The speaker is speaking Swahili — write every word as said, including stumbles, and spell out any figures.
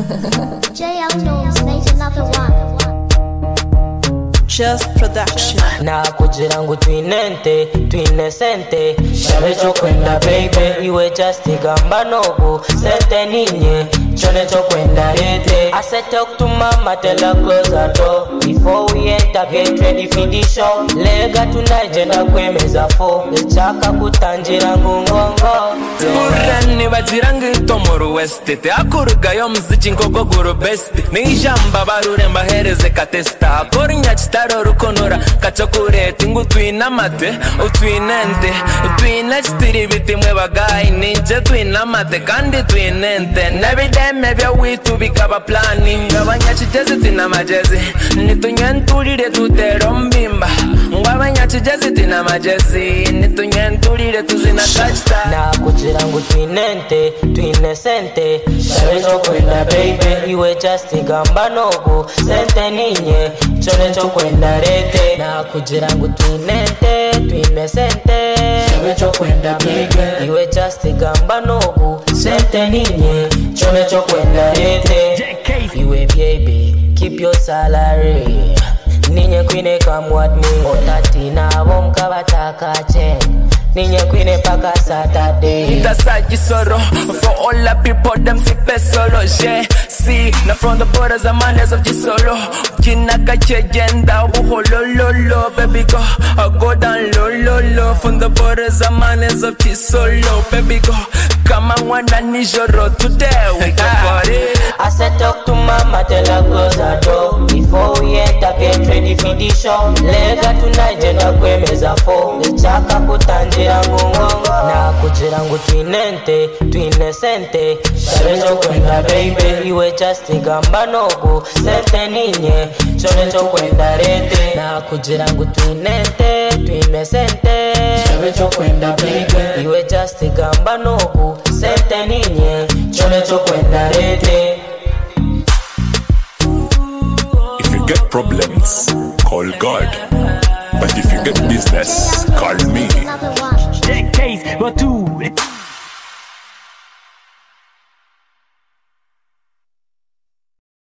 J L Norms made another one. Just production. Na kujirangu twinente, twinesente Sharecho kwenda baby, iwe just igamba nobu Sente ninye, chone cho kwenda rete I said talk to mama, tell her close her door Before we enter, get ready for the show Lega tonight, jenda kwe meza fo Lechaka kutanjirangu ngongo Kurani bajirangu tomoro weste Te akuruga yo mzichi nkoko guru besti Nijamba baruremba hereze katesta Korinya chitaro rukonora Kachokure tingu tuina mate Utuinente Utuina chitiri biti mwe bagai Ninche tuina mate kandi tuinente Nebide mebya witu bikaba plani Ngabanya chijezi tina majezi Nitunyentulire tutero mbimba Ngabanya chijezi tina majezi Nitunyentulire tuzina touchdown Na kujirangu twinente, twinesente Sharecho kwenda baby, iwe just igamba nobu Sente ninye, chone cho kwenda rete Na kujirangu twinente, twinesente Sharecho kwenda baby, iwe just igamba nobu Sente ninye, chone cho kwenda rete Iwe baby, keep your salary Ninye kwine come what me Otati na wom kabataka chen Ninye kwine paka Saturday That's like sorrow for all the people them sick solo yeah see now from the borders and manners of Gisolo Kinaka chegenda lo lo lo baby go I go down low low low from the borders and manners of Gisolo baby go come on one and nijoro today we can party I said talk to mama tell her close her door Before we enter get ready for the show Lega tonight jenda kwe meza fo Lechaka kutanjirangu ngongo Na kujirangu twinente, twinesente Sharecho kwenda baby, iwe just igamba nobu Sente ninye, chone cho kwenda rete Na kujirangu twinente, twinesente Sharecho kwenda baby, iwe just igamba nobu Sente ninye, chone cho kwenda rete If you get problems, call God. But if you get business, call me. Another one. Case, but two.